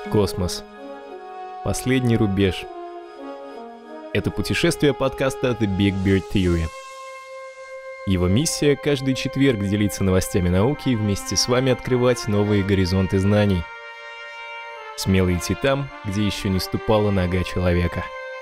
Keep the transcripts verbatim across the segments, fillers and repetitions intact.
Космос. Последний рубеж. Это путешествие подкаста The Big Bird Theory. Его миссия — каждый четверг делиться новостями науки и вместе с вами открывать новые горизонты знаний. Смело идти там, где еще не ступала нога человека.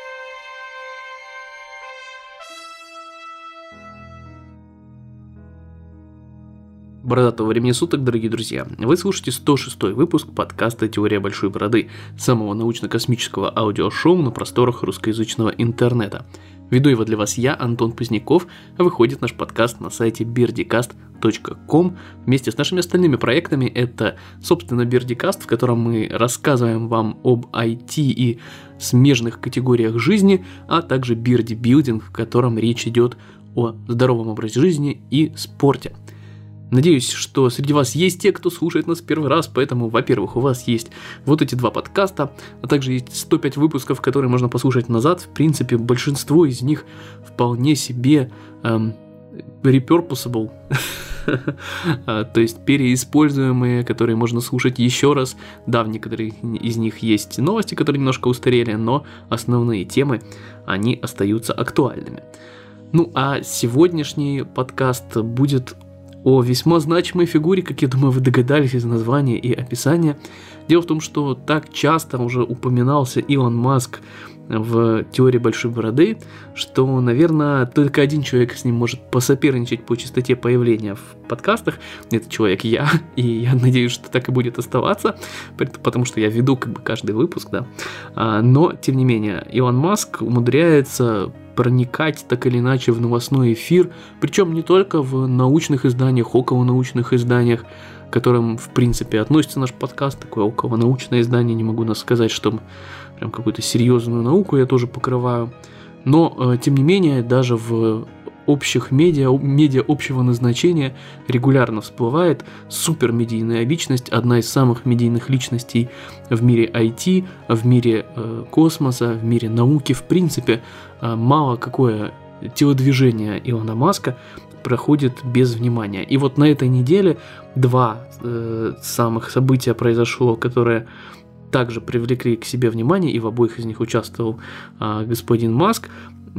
Бородатого времени суток, дорогие друзья. Вы слушаете сто шестой выпуск подкаста «Теория большой бороды», самого научно-космического аудиошоу на просторах русскоязычного интернета. Веду его для вас я, Антон Поздняков, а выходит наш подкаст на сайте birdicast точка ком вместе с нашими остальными проектами. Это, собственно, Birdicast, в котором мы рассказываем вам об ай ти и смежных категориях жизни, а также Birdie Building, в котором речь идет о здоровом образе жизни и спорте. Надеюсь, что среди вас есть те, кто слушает нас первый раз, поэтому, во-первых, у вас есть вот эти два подкаста, а также есть сто пять выпусков, которые можно послушать назад. В принципе, большинство из них вполне себе эм, repurposable, то есть переиспользуемые, которые можно слушать еще раз. Да, в некоторых из них есть новости, которые немножко устарели, но основные темы, они остаются актуальными. Ну, а сегодняшний подкаст будет о весьма значимой фигуре, как я думаю, вы догадались из названия и описания. Дело в том, что так часто уже упоминался Илон Маск в «Теории большой бороды», что, наверное, только один человек с ним может посоперничать по частоте появления в подкастах. Это человек я, и я надеюсь, что так и будет оставаться, потому что я веду как бы каждый выпуск, да. Но, тем не менее, Илон Маск умудряется проникать так или иначе в новостной эфир, причем не только в научных изданиях, околонаучных изданиях, к которым, в принципе, относится наш подкаст, такое околонаучное издание, не могу сказать, что прям какую-то серьезную науку я тоже покрываю, но, тем не менее, даже в общих медиа, медиа общего назначения регулярно всплывает супермедийная личность, одна из самых медийных личностей в мире ай ти, в мире э, космоса, в мире науки. В принципе, э, мало какое телодвижение Илона Маска проходит без внимания. И вот на этой неделе два э, самых события произошло, которые также привлекли к себе внимание, и в обоих из них участвовал э, господин Маск.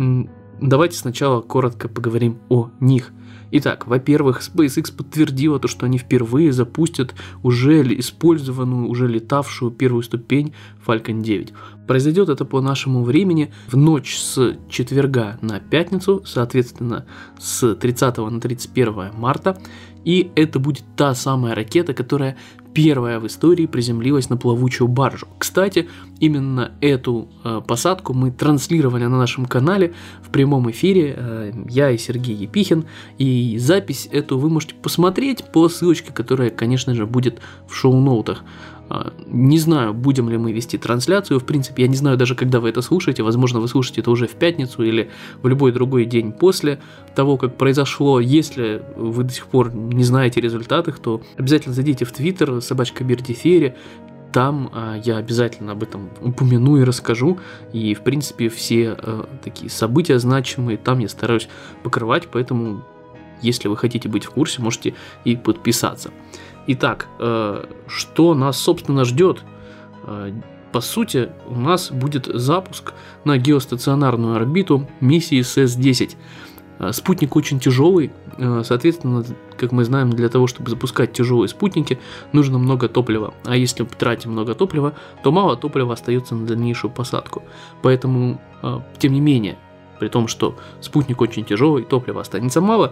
Давайте сначала коротко поговорим о них. Итак, во-первых, SpaceX подтвердила то, что они впервые запустят уже использованную, уже летавшую первую ступень Falcon девять. Произойдет это по нашему времени в ночь с четверга на пятницу, соответственно, с тридцатого на тридцать первое марта. И это будет та самая ракета, которая первая в истории приземлилась на плавучую баржу. Кстати, именно эту э, посадку мы транслировали на нашем канале в прямом эфире, э, я и Сергей Епихин, и запись эту вы можете посмотреть по ссылочке, которая, конечно же, будет в шоу-ноутах. Э, не знаю, будем ли мы вести трансляцию, в принципе, я не знаю даже, когда вы это слушаете, возможно, вы слушаете это уже в пятницу или в любой другой день после того, как произошло. Если вы до сих пор не знаете результаты, то обязательно зайдите в Твиттер, собачка Birdie Theory, там а, я обязательно об этом упомяну и расскажу, и в принципе все а, такие события значимые там я стараюсь покрывать, поэтому если вы хотите быть в курсе, можете и подписаться. Итак, а, что нас собственно ждет? А, по сути, у нас будет запуск на геостационарную орбиту миссии эс эс десять. Спутник очень тяжелый, соответственно, как мы знаем, для того, чтобы запускать тяжелые спутники, нужно много топлива. А если тратим много топлива, то мало топлива остается на дальнейшую посадку. Поэтому, тем не менее, при том, что спутник очень тяжелый, топлива останется мало,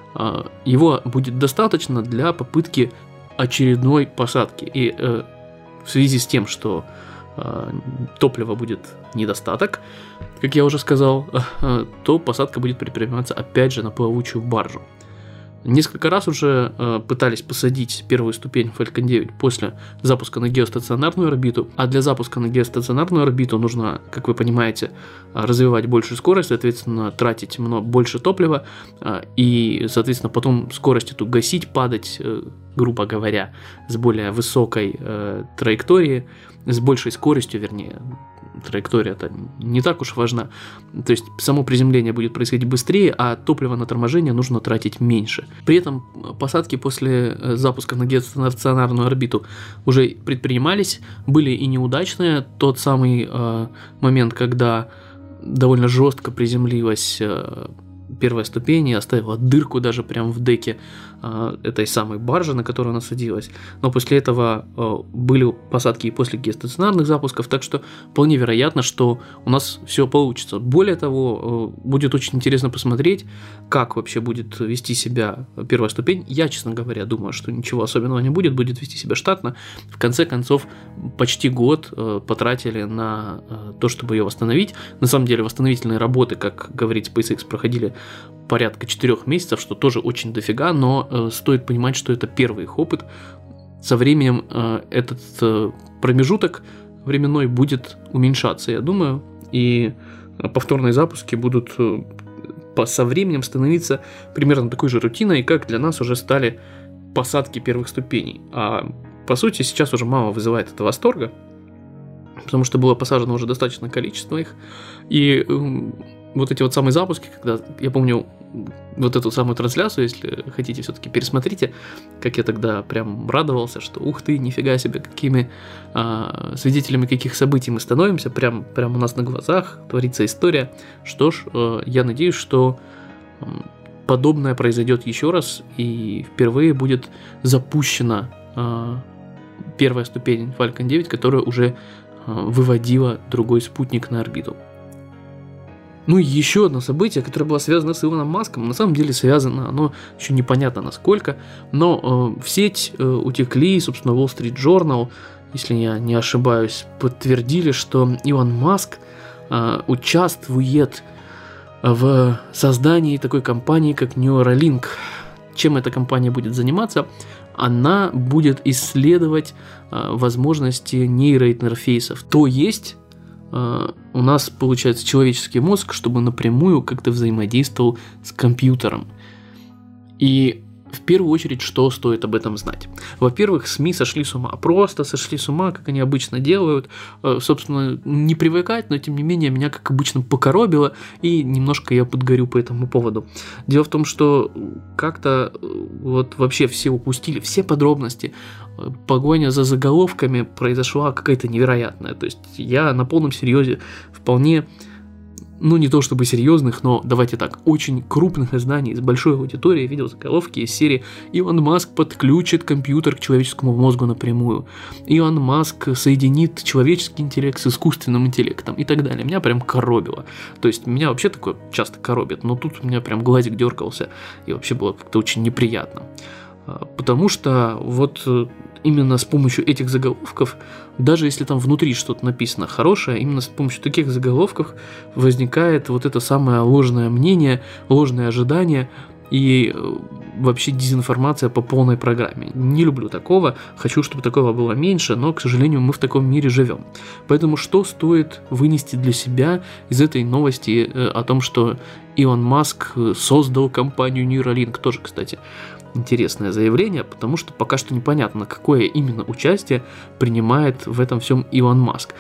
его будет достаточно для попытки очередной посадки. И в связи с тем, что топлива будет недостаток, как я уже сказал, то посадка будет предприниматься опять же на плавучую баржу. Несколько раз уже э, пытались посадить первую ступень Falcon девять после запуска на геостационарную орбиту, а для запуска на геостационарную орбиту нужно, как вы понимаете, развивать большую скорость, соответственно, тратить много, больше топлива, э, и, соответственно, потом скорость эту гасить, падать, э, грубо говоря, с более высокой э, траектории, с большей скоростью, вернее, траектория-то не так уж важна. То есть само приземление будет происходить быстрее, а топливо на торможение нужно тратить меньше. При этом посадки после запуска на геостационарную орбиту уже предпринимались, были и неудачные. Тот самый э, момент, когда довольно жестко приземлилась э, первая ступень и оставила дырку даже прямо в деке э, этой самой баржи, на которую она садилась. Но после этого э, были посадки и после геостационарных запусков, так что вполне вероятно, что у нас все получится. Более того, э, будет очень интересно посмотреть, как вообще будет вести себя первая ступень. Я, честно говоря, думаю, что ничего особенного не будет, будет вести себя штатно. В конце концов, почти год э, потратили на э, то, чтобы ее восстановить. На самом деле, восстановительные работы, как говорит SpaceX, проходили порядка четырех месяцев, что тоже очень дофига, но э, стоит понимать, что это первый их опыт. Со временем э, этот э, промежуток временной будет уменьшаться, я думаю, и повторные запуски будут э, по, со временем становиться примерно такой же рутиной, как для нас уже стали посадки первых ступеней. А по сути сейчас уже мало вызывает это восторга, потому что было посажено уже достаточное количество их, и э, вот эти вот самые запуски, когда, я помню, вот эту самую трансляцию, если хотите, все-таки пересмотрите, как я тогда прям радовался, что ух ты, нифига себе, какими а, свидетелями каких событий мы становимся, прям, прям у нас на глазах творится история. Что ж, а, я надеюсь, что а, подобное произойдет еще раз, и впервые будет запущена а, первая ступень Falcon девять, которая уже а, выводила другой спутник на орбиту. Ну и еще одно событие, которое было связано с Илоном Маском, на самом деле связано оно еще непонятно насколько, но э, в сеть э, утекли, собственно, Wall Street Journal, если я не ошибаюсь, подтвердили, что Илон Маск э, участвует в создании такой компании, как Neuralink. Чем эта компания будет заниматься? Она будет исследовать э, возможности нейроинтерфейсов, то есть у нас получается человеческий мозг, чтобы напрямую как-то взаимодействовал с компьютером. И в первую очередь, что стоит об этом знать? Во-первых, СМИ сошли с ума, просто сошли с ума, как они обычно делают. Собственно, не привыкать, но тем не менее меня, как обычно, покоробило, и немножко я подгорю по этому поводу. Дело в том, что как-то вот вообще все упустили, все подробности. Погоня за заголовками произошла какая-то невероятная. То есть я на полном серьезе вполне, ну не то чтобы серьезных, но давайте так, очень крупных изданий с большой аудиторией видел заголовки из серии «Илон Маск подключит компьютер к человеческому мозгу напрямую», «Илон Маск соединит человеческий интеллект с искусственным интеллектом» и так далее. Меня прям коробило. То есть меня вообще такое часто коробит, но тут у меня прям глазик дергался и вообще было как-то очень неприятно. Потому что вот именно с помощью этих заголовков, даже если там внутри что-то написано хорошее, именно с помощью таких заголовков возникает вот это самое ложное мнение, ложное ожидание и вообще дезинформация по полной программе. Не люблю такого, хочу, чтобы такого было меньше, но, к сожалению, мы в таком мире живем. Поэтому что стоит вынести для себя из этой новости о том, что Илон Маск создал компанию Neuralink? Тоже, кстати, интересное заявление, потому что пока что непонятно, какое именно участие принимает в этом всем Илон Маск.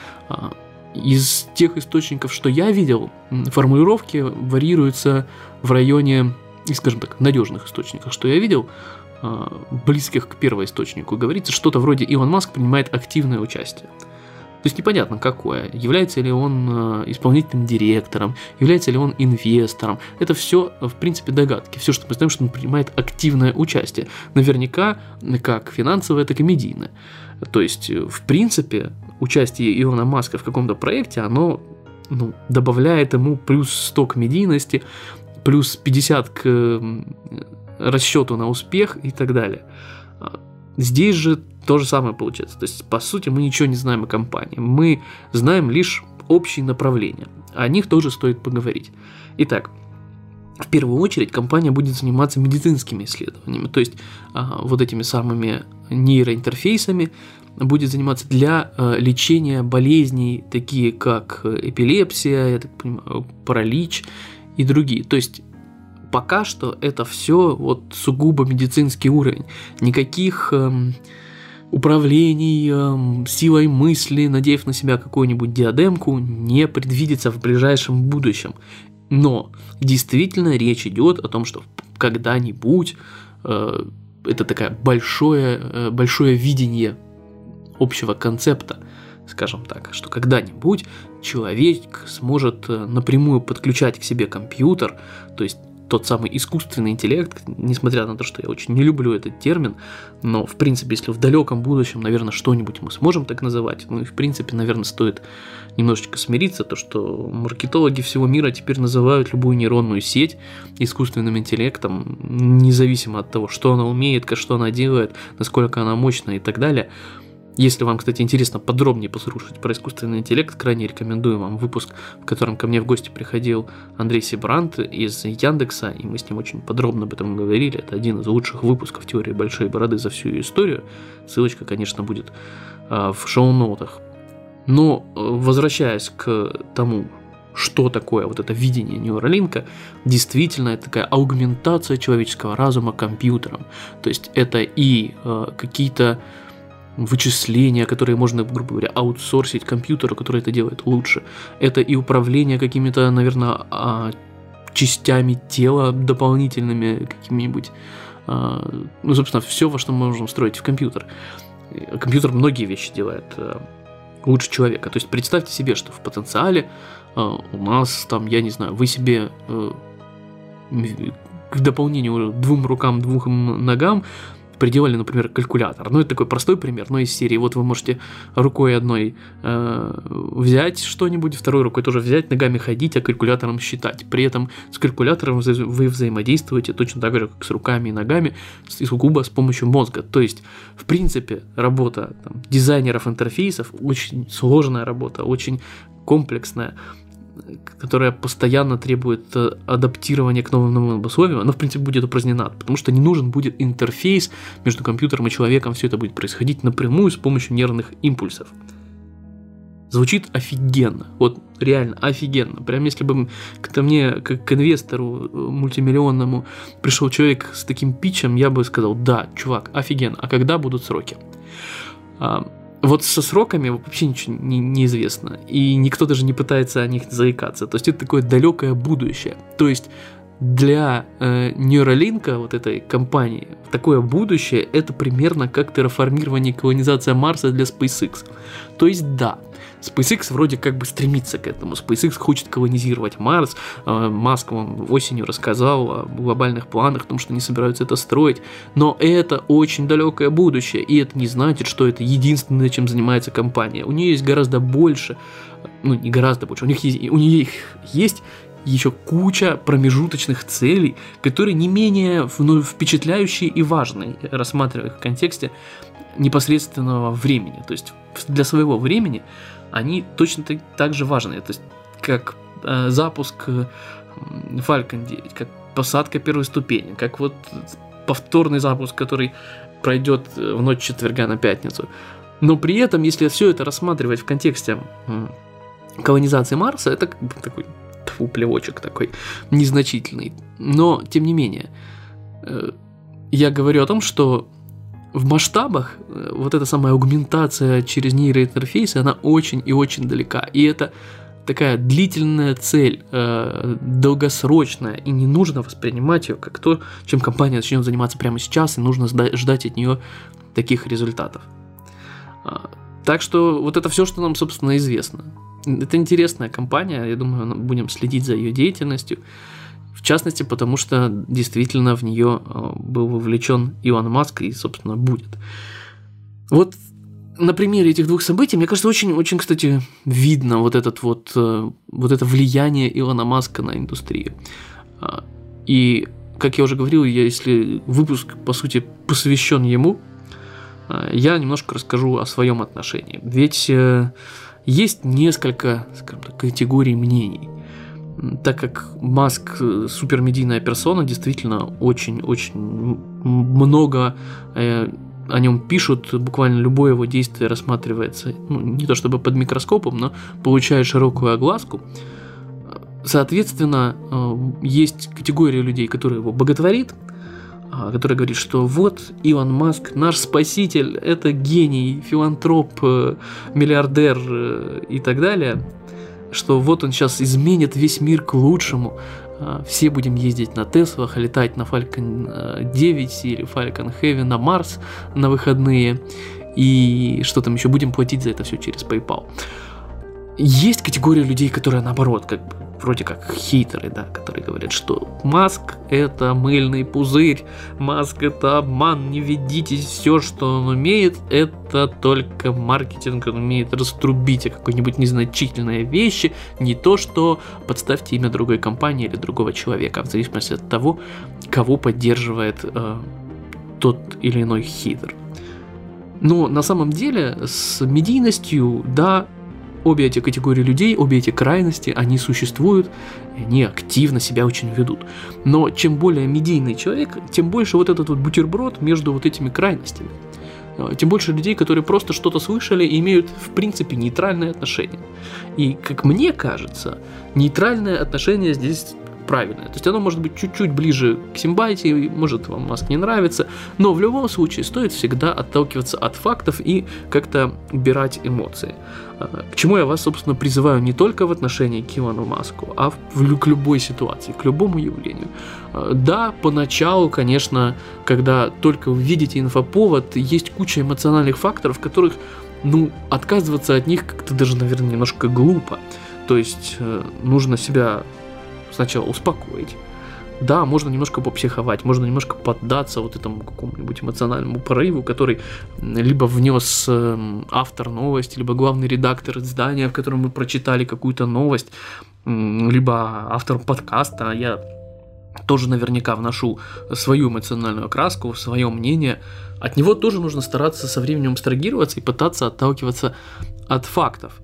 Из тех источников, что я видел, формулировки варьируются в районе, скажем так, надежных источников, что я видел, близких к первоисточнику. Говорится что-то вроде «Илон Маск принимает активное участие». То есть непонятно какое, является ли он исполнительным директором, является ли он инвестором. Это все, в принципе, догадки. Все, что мы знаем, что он принимает активное участие. Наверняка как финансовое, так и медийное. То есть, в принципе, участие Илона Маска в каком-то проекте, оно ну, добавляет ему плюс сто к медийности, плюс пятьдесят к расчету на успех и так далее. Здесь же то же самое получается. То есть, по сути, мы ничего не знаем о компании. Мы знаем лишь общие направления. О них тоже стоит поговорить. Итак, в первую очередь компания будет заниматься медицинскими исследованиями. То есть, вот этими самыми нейроинтерфейсами будет заниматься для лечения болезней, такие как эпилепсия, я так понимаю, паралич и другие. То есть, пока что это все вот сугубо медицинский уровень. Никаких эм, управлений эм, силой мысли, надев на себя какую-нибудь диадемку, не предвидится в ближайшем будущем. Но действительно речь идет о том, что когда-нибудь э, это такое большое, э, большое видение общего концепта, скажем так, что когда-нибудь человек сможет напрямую подключать к себе компьютер, то есть тот самый искусственный интеллект, несмотря на то, что я очень не люблю этот термин, но, в принципе, если в далеком будущем, наверное, что-нибудь мы сможем так называть, ну и, в принципе, наверное, стоит немножечко смириться, то, что маркетологи всего мира теперь называют любую нейронную сеть искусственным интеллектом, независимо от того, что она умеет, что она делает, насколько она мощная и так далее. Если вам, кстати, интересно подробнее послушать про искусственный интеллект, крайне рекомендую вам выпуск, в котором ко мне в гости приходил Андрей Сибрант из Яндекса, и мы с ним очень подробно об этом говорили. Это один из лучших выпусков теории большой бороды за всю ее историю. Ссылочка, конечно, будет э, в шоу-ноутах. Но, э, возвращаясь к тому, что такое вот это видение нейролинка, действительно это такая аугментация человеческого разума компьютером. То есть это и э, какие-то вычисления, которые можно, грубо говоря, аутсорсить компьютеру, который это делает лучше. Это и управление какими-то, наверное, частями тела дополнительными, какими-нибудь, ну, собственно, все, во что мы можем встроить в компьютер. Компьютер многие вещи делает лучше человека. То есть представьте себе, что в потенциале у нас там, я не знаю, вы себе к дополнению двум рукам, двум ногам приделали, например, калькулятор. Ну, это такой простой пример, но из серии. Вот вы можете рукой одной э, взять что-нибудь, второй рукой тоже взять, ногами ходить, а калькулятором считать. При этом с калькулятором вы взаимодействуете точно так же, как с руками и ногами, сугубо с помощью мозга. То есть, в принципе, работа там, дизайнеров интерфейсов очень сложная работа, очень комплексная, которая постоянно требует адаптирования к новым, новым условиям, она, в принципе, будет упразднена, потому что не нужен будет интерфейс между компьютером и человеком, все это будет происходить напрямую с помощью нервных импульсов. Звучит офигенно, вот реально офигенно. Прям если бы ко мне, как к инвестору мультимиллионному, пришел человек с таким питчем, я бы сказал: да, чувак, офигенно, а когда будут сроки? Вот со сроками вообще ничего не, неизвестно, и никто даже не пытается о них заикаться. То есть это такое далекое будущее. То есть для э, Neuralink, вот этой компании, такое будущее — это примерно как терраформирование и колонизация Марса для SpaceX. То есть да, SpaceX вроде как бы стремится к этому. SpaceX хочет колонизировать Марс. Э, Маск он осенью рассказал о глобальных планах, о том, что они собираются это строить. Но это очень далекое будущее, и это не значит, что это единственное, чем занимается компания. У нее есть гораздо больше, ну не гораздо больше, у них есть, у нее есть еще куча промежуточных целей, которые не менее ну, впечатляющие и важные, рассматривая их в контексте непосредственного времени. То есть для своего времени они точно так, так же важны. То есть как э, запуск э, Falcon девять, как посадка первой ступени, как вот повторный запуск, который пройдет в ночь четверга на пятницу. Но при этом, если все это рассматривать в контексте э, колонизации Марса, это как бы такой тьфу, плевочек такой незначительный. Но, тем не менее, э, я говорю о том, что в масштабах э, вот эта самая аугментация через нейроинтерфейсы, она очень и очень далека. И это такая длительная цель, э, долгосрочная, и не нужно воспринимать ее как то, чем компания начнет заниматься прямо сейчас, и нужно сда- ждать от нее таких результатов. А, так что вот это все, что нам, собственно, известно. Это интересная компания, я думаю, будем следить за ее деятельностью. В частности, потому что действительно в нее был вовлечен Илон Маск и, собственно, будет. Вот на примере этих двух событий, мне кажется, очень-очень, кстати, видно вот, этот вот, вот это влияние Илона Маска на индустрию. И, как я уже говорил, если выпуск, по сути, посвящен ему, я немножко расскажу о своем отношении. Ведь есть несколько, скажем так, категорий мнений. Так как Маск супермедийная персона, действительно очень-очень много э, о нем пишут, буквально любое его действие рассматривается, ну, не то чтобы под микроскопом, но получает широкую огласку. Соответственно, э, есть категория людей, которые его боготворит, который говорит, что вот Илон Маск, наш спаситель, это гений, филантроп, миллиардер и так далее, что вот он сейчас изменит весь мир к лучшему, все будем ездить на Теслах, летать на Falcon девять или Falcon Heavy на Марс на выходные, и что там еще, будем платить за это все через PayPal. Есть категория людей, которые наоборот, как бы, вроде как хейтеры, да, которые говорят, что Маск это мыльный пузырь, Маск это обман, не ведитесь, все, что он умеет, это только маркетинг, он умеет раструбить о какой-нибудь незначительной вещи, не то, что подставьте имя другой компании или другого человека, в зависимости от того, кого поддерживает э, тот или иной хейтер. Но на самом деле с медийностью, да, обе эти категории людей, обе эти крайности, они существуют, и они активно себя очень ведут. Но чем более медийный человек, тем больше вот этот вот бутерброд между вот этими крайностями. Тем больше людей, которые просто что-то слышали и имеют, в принципе, нейтральное отношение. И, как мне кажется, нейтральное отношение здесь правильное. То есть оно может быть чуть-чуть ближе к симпатии, может вам Маск не нравится, но в любом случае стоит всегда отталкиваться от фактов и как-то убирать эмоции. К чему я вас, собственно, призываю не только в отношении к Илону Маску, а в, к любой ситуации, к любому явлению. Да, поначалу, конечно, когда только вы видите инфоповод, есть куча эмоциональных факторов, которых, ну, отказываться от них как-то даже, наверное, немножко глупо. То есть нужно себя сначала успокоить. Да, можно немножко попсиховать, можно немножко поддаться вот этому какому-нибудь эмоциональному порыву, который либо внес автор новости, либо главный редактор издания, в котором мы прочитали какую-то новость, либо автор подкаста. Я тоже наверняка вношу свою эмоциональную окраску, свое мнение. От него тоже нужно стараться со временем абстрагироваться и пытаться отталкиваться от фактов.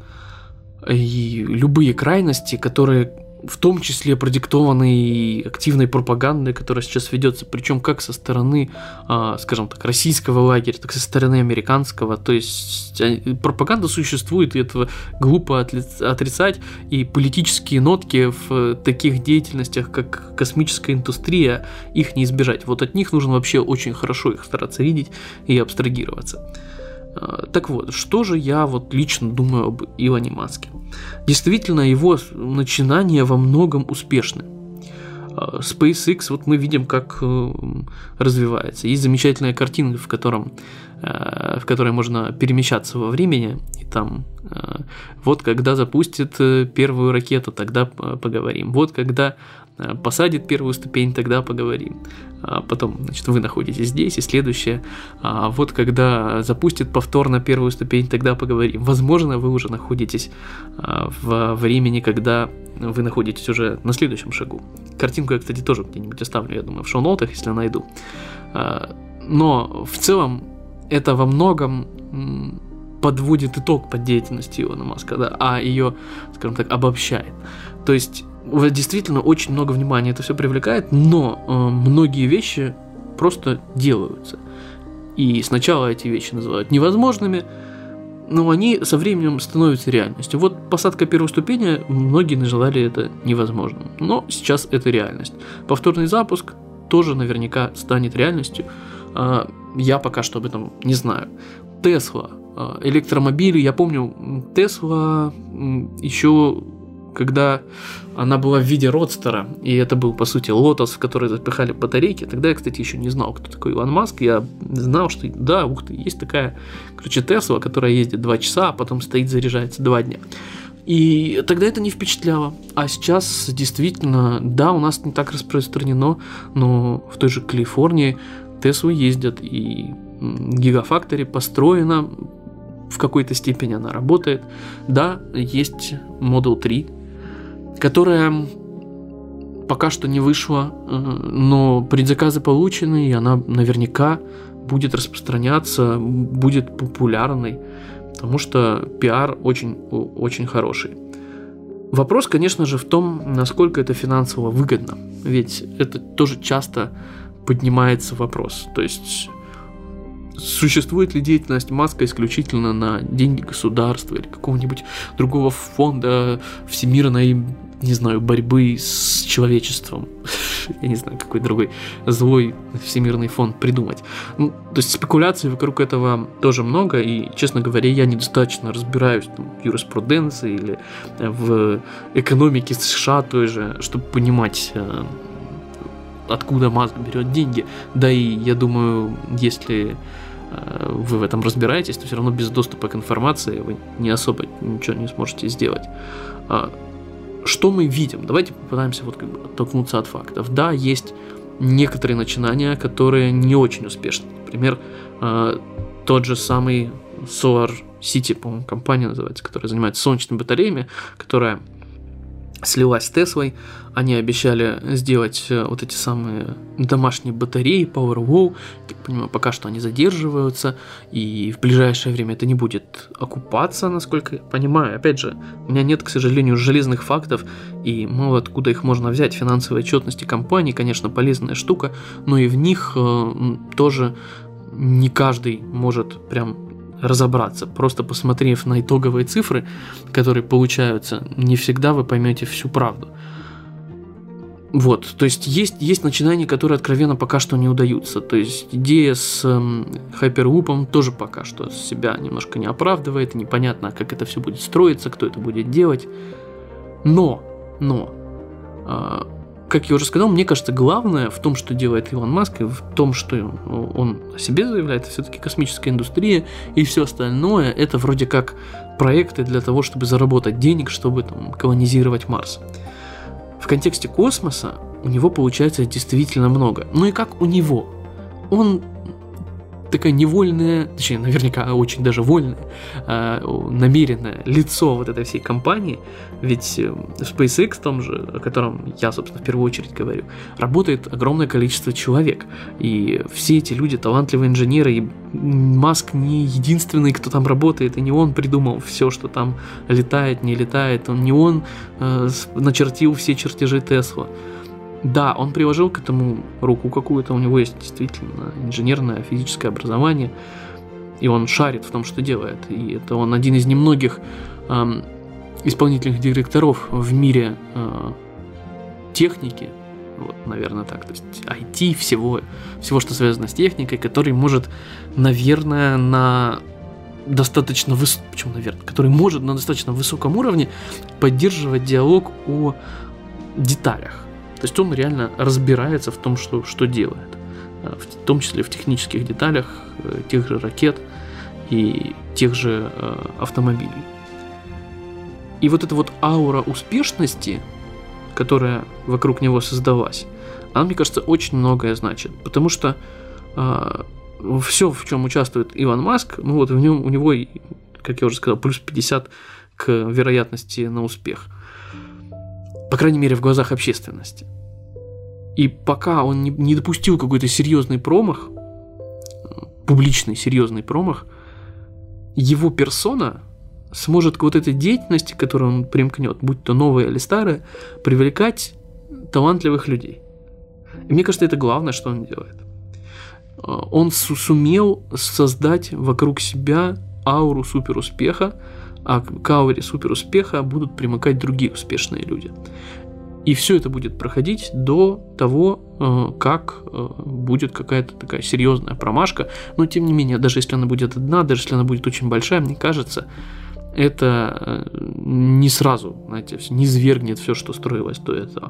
И любые крайности, которые в том числе продиктованной активной пропагандой, которая сейчас ведется, причем как со стороны, скажем так, российского лагеря, так и со стороны американского. То есть пропаганда существует, и этого глупо отрицать, и политические нотки в таких деятельностях, как космическая индустрия, их не избежать. Вот от них нужно вообще очень хорошо их стараться видеть и абстрагироваться. Так вот, что же я вот лично думаю об Илоне Маске? Действительно, его начинания во многом успешны. SpaceX, вот мы видим, как развивается. Есть замечательная картинка, в, котором, в которой можно перемещаться во времени, и там вот когда запустит первую ракету, тогда поговорим. Вот когда посадит первую ступень, тогда поговорим. А потом, значит, вы находитесь здесь, и следующее. А вот когда запустит повторно первую ступень, тогда поговорим. Возможно, вы уже находитесь в времени, когда вы находитесь уже на следующем шагу. Картинку я, кстати, тоже где-нибудь оставлю, я думаю, в шоу-ноутах, если найду. Но в целом это во многом подводит итог под деятельности Илона Маска, да, а ее, скажем так, обобщает. То есть действительно очень много внимания это все привлекает, но э, многие вещи просто делаются. И сначала эти вещи называют невозможными, но они со временем становятся реальностью. Вот посадка первой ступени, многие называли это невозможным, но сейчас это реальность. Повторный запуск тоже наверняка станет реальностью. Э, я пока что об этом не знаю. Тесла, э, электромобили, я помню, Тесла еще когда она была в виде родстера, и это был, по сути, Лотос, в который запихали батарейки. Тогда я, кстати, еще не знал, кто такой Илон Маск. Я знал, что, да, ух ты, есть такая, короче, Тесла, которая ездит два часа, а потом стоит, заряжается два дня. И тогда это не впечатляло. А сейчас, действительно, да, у нас не так распространено, но в той же Калифорнии Теслы ездят, и Гигафактори построена, в какой-то степени она работает. Да, есть Model три, которая пока что не вышла, но предзаказы получены, и она наверняка будет распространяться, будет популярной, потому что пиар очень, очень хороший. Вопрос, конечно же, в том, насколько это финансово выгодно, ведь это тоже часто поднимается вопрос. То есть существует ли деятельность Маска исключительно на деньги государства или какого-нибудь другого фонда всемирной, не знаю, борьбы с человечеством? больше, я не знаю, какой другой злой всемирный фонд придумать. Ну, то есть спекуляций вокруг этого тоже много, и, честно говоря, я недостаточно разбираюсь там, в юриспруденции или в экономике США той же, чтобы понимать, откуда Маск берет деньги. Да и, я думаю, если вы в этом разбираетесь, то все равно без доступа к информации вы не особо ничего не сможете сделать. Что мы видим? Давайте попытаемся вот как бы оттолкнуться от фактов. Да, есть некоторые начинания, которые не очень успешны. Например, тот же самый Solar City, по-моему, компания называется, которая занимается солнечными батареями, которая слилась с Теслой. Они обещали сделать вот эти самые домашние батареи Powerwall. Так понимаю, пока что они задерживаются, и в ближайшее время это не будет окупаться, насколько я понимаю. Опять же, у меня нет, к сожалению, железных фактов, и мало откуда их можно взять. Финансовые отчетности компании, конечно, полезная штука, но и в них э, тоже не каждый может прям разобраться. Просто посмотрев на итоговые цифры, которые получаются, не всегда вы поймете всю правду. Вот, то есть есть, есть начинания, которые откровенно пока что не удаются. То есть идея с эм, Hyperloop'ом тоже пока что себя немножко не оправдывает, непонятно, как это все будет строиться, кто это будет делать. Но, но, э, как я уже сказал, мне кажется, главное в том, что делает Илон Маск, и в том, что он о себе заявляет, это все-таки космическая индустрия, и все остальное, это вроде как проекты для того, чтобы заработать денег, чтобы там, колонизировать Марс. В контексте космоса у него получается действительно много. Ну и как у него? Он такая невольная, точнее, наверняка очень даже вольная, намеренное лицо вот этой всей компании, ведь в SpaceX, том же, о котором я, собственно, в первую очередь говорю, работает огромное количество человек, и все эти люди талантливые инженеры, и Маск не единственный, кто там работает, и не он придумал все, что там летает, не летает, он не он э, начертил все чертежи Тесла. Да, он приложил к этому руку какую-то, у него есть действительно инженерное, физическое образование, и он шарит в том, что делает. И это он один из немногих эм, исполнительных директоров в мире э, техники, вот, наверное, так, то есть ай ти, всего, всего, что связано с техникой, который может, наверное, на достаточно высоком, почему, наверное, который может на достаточно высоком уровне поддерживать диалог о деталях. То есть он реально разбирается в том, что, что делает, в том числе в технических деталях тех же ракет и тех же э, автомобилей. И вот эта вот аура успешности, которая вокруг него создалась, она, мне кажется, очень многое значит, потому что э, все, в чем участвует Илон Маск, ну вот в нем, у него, как я уже сказал, плюс пятьдесят к вероятности на успех. По крайней мере, в глазах общественности. И пока он не, не допустил какой-то серьезный промах, публичный серьезный промах, его персона сможет к вот этой деятельности, которую он примкнет, будь то новая или старая, привлекать талантливых людей. И мне кажется, это главное, что он делает. Он сумел создать вокруг себя ауру суперуспеха, а к ауре суперуспеха будут примыкать другие успешные люди. И все это будет проходить до того, как будет какая-то такая серьезная промашка. Но тем не менее, даже если она будет одна, даже если она будет очень большая, мне кажется, это не сразу, знаете, не свергнет все, что строилось до этого.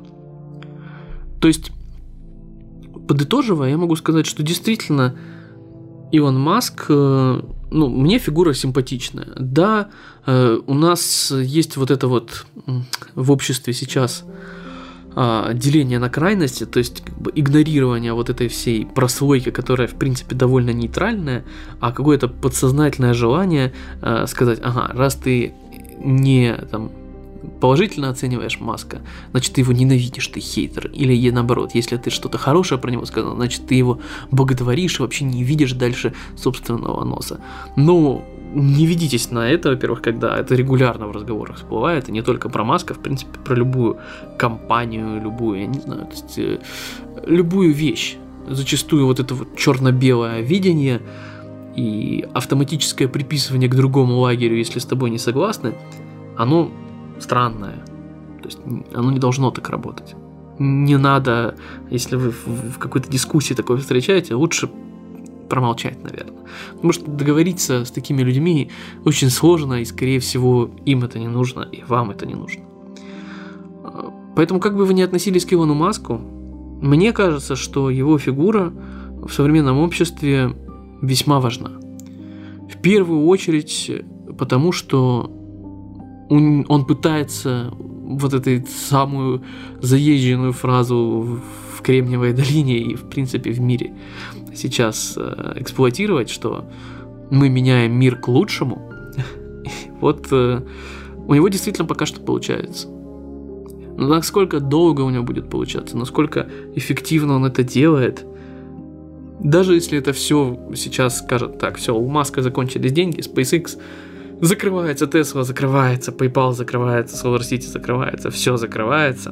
То есть, подытоживая, я могу сказать, что действительно Илон Маск, ну, мне фигура симпатичная. Да, у нас есть вот это вот в обществе сейчас деление на крайности, то есть как бы игнорирование вот этой всей прослойки, которая в принципе довольно нейтральная, а какое-то подсознательное желание сказать: ага, раз ты не там положительно оцениваешь Маска, значит, ты его ненавидишь, ты хейтер. Или наоборот, если ты что-то хорошее про него сказал, значит, ты его боготворишь и вообще не видишь дальше собственного носа. Но не ведитесь на это, во-первых, когда это регулярно в разговорах всплывает, и не только про Маска, в принципе, про любую компанию, любую, я не знаю, то есть, э, любую вещь. Зачастую вот это вот черно-белое видение и автоматическое приписывание к другому лагерю, если с тобой не согласны, оно странное. То есть оно не должно так работать. не надо, если вы в какой-то дискуссии такое встречаете, лучше промолчать, наверное. Потому что договориться с такими людьми очень сложно, и, скорее всего, им это не нужно, и вам это не нужно. Поэтому, как бы вы ни относились к Илону Маску, мне кажется, что его фигура в современном обществе весьма важна. В первую очередь потому, что он, он пытается вот эту самую заезженную фразу в Кремниевой долине и, в принципе, в мире сейчас эксплуатировать, что мы меняем мир к лучшему. Вот у него действительно пока что получается. Но насколько долго у него будет получаться, насколько эффективно он это делает, даже если это все сейчас скажет так, все, у Маска закончились деньги, SpaceX закрывается, Tesla закрывается, PayPal закрывается, SolarCity закрывается, все закрывается.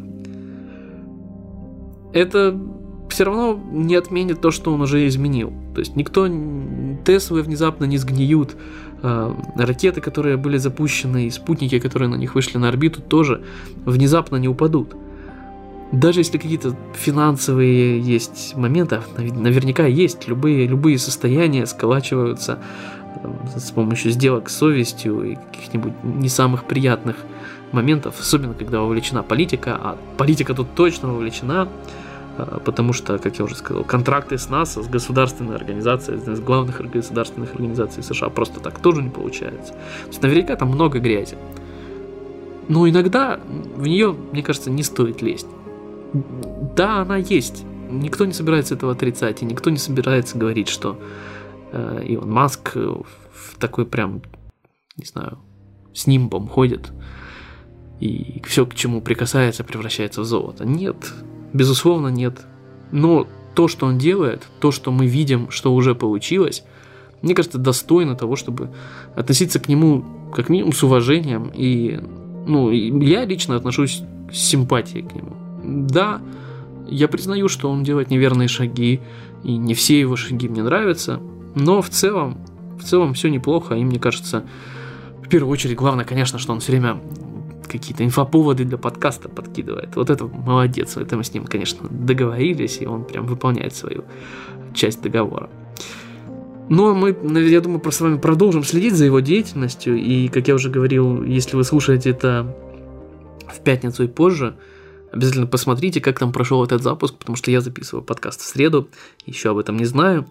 Это все равно не отменит то, что он уже изменил. То есть никто, Теслы внезапно не сгниют, э, ракеты, которые были запущены, и спутники, которые на них вышли на орбиту, тоже внезапно не упадут. Даже если какие-то финансовые есть моменты, наверняка есть, любые, любые состояния сколачиваются с помощью сделок с совестью и каких-нибудь не самых приятных моментов, особенно когда вовлечена политика, а политика тут точно вовлечена, потому что, как я уже сказал, контракты с НАСА, с государственной организацией, с главных государственных организаций США просто так тоже не получается. То есть наверняка там много грязи. Но иногда в нее, мне кажется, не стоит лезть. Да, она есть. Никто не собирается этого отрицать, и никто не собирается говорить, что э, Илон Маск в такой прям, не знаю, с нимбом ходит, и все, к чему прикасается, превращается в золото. Нет, безусловно, нет. Но то, что он делает, то, что мы видим, что уже получилось, мне кажется, достойно того, чтобы относиться к нему как минимум с уважением. И, ну, я лично отношусь с симпатией к нему. Да, я признаю, что он делает неверные шаги, и не все его шаги мне нравятся, но в целом, в целом все неплохо, и мне кажется, в первую очередь, главное, конечно, что он все время какие-то инфоповоды для подкаста подкидывает. Вот это молодец, это мы с ним, конечно, договорились, и он прям выполняет свою часть договора. Но мы, я думаю, просто с вами продолжим следить за его деятельностью, и, как я уже говорил, если вы слушаете это в пятницу и позже, обязательно посмотрите, как там прошел этот запуск, потому что я записываю подкаст в среду, еще об этом не знаю.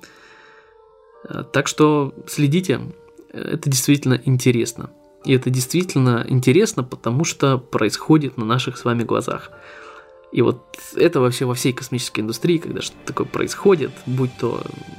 Так что следите, это действительно интересно. И это действительно интересно, потому что происходит на наших с вами глазах. И вот это вообще во всей космической индустрии, когда что-то такое происходит, будь то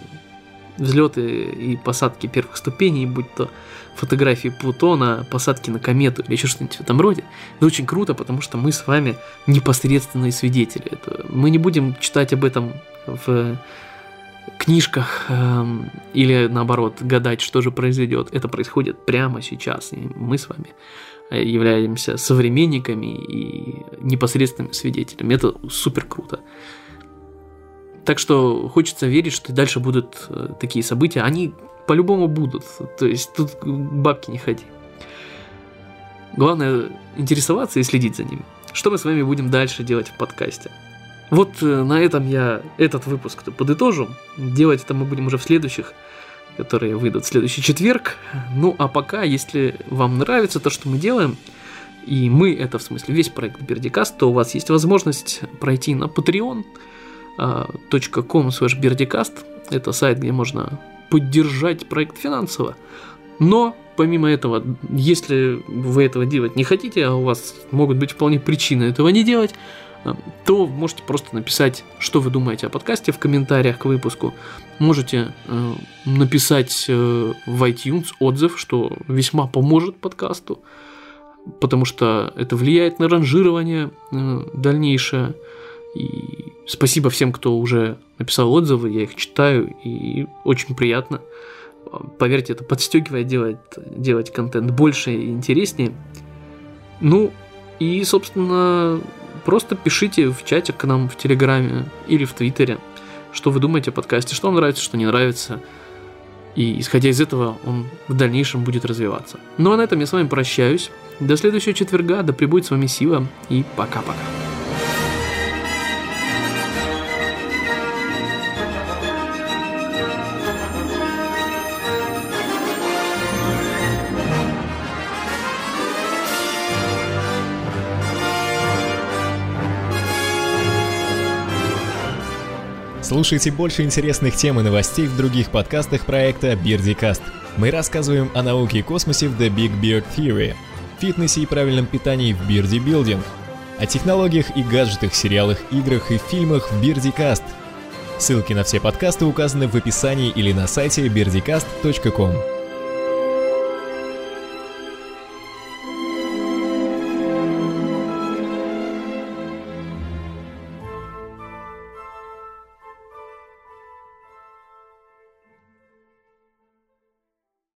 взлеты и посадки первых ступеней, будь то фотографии Плутона, посадки на комету или еще что-нибудь в этом роде. Это очень круто, потому что мы с вами непосредственные свидетели этого. Мы не будем читать об этом в книжках э, или наоборот гадать, что же произойдет. Это происходит прямо сейчас, и мы с вами являемся современниками и непосредственными свидетелями. Это супер круто. Так что хочется верить, что дальше будут такие события. Они по-любому будут. То есть тут бабки не ходи. Главное интересоваться и следить за ними. Что мы с вами будем дальше делать в подкасте? Вот на этом я этот выпуск подытожу. Делать это мы будем уже в следующих, которые выйдут в следующий четверг. Ну а пока, если вам нравится то, что мы делаем, и мы, это в смысле весь проект Бердикаст, то у вас есть возможность пройти на patreon точка ком слэш бердикаст. Это сайт, где можно поддержать проект финансово. Но, помимо этого, если вы этого делать не хотите, а у вас могут быть вполне причины этого не делать, то можете просто написать, что вы думаете о подкасте в комментариях к выпуску. Можете э, написать э, в iTunes отзыв, что весьма поможет подкасту, потому что это влияет на ранжирование э, дальнейшее. И спасибо всем, кто уже написал отзывы, я их читаю, и очень приятно. Поверьте, это подстегивает делать, делать контент больше и интереснее. Ну, и, собственно, просто пишите в чате к нам в Телеграме или в Твиттере, что вы думаете о подкасте, что вам нравится, что не нравится. И, исходя из этого, он в дальнейшем будет развиваться. Ну, а на этом я с вами прощаюсь. До следующего четверга, да пребудет с вами сила, и пока-пока. Слушайте больше интересных тем и новостей в других подкастах проекта BeardyCast. Мы рассказываем о науке и космосе в The Big Beard Theory, фитнесе и правильном питании в Beardy Building, о технологиях и гаджетах, сериалах, играх и фильмах в BeardyCast. Ссылки на все подкасты указаны в описании или на сайте beardycast точка ком.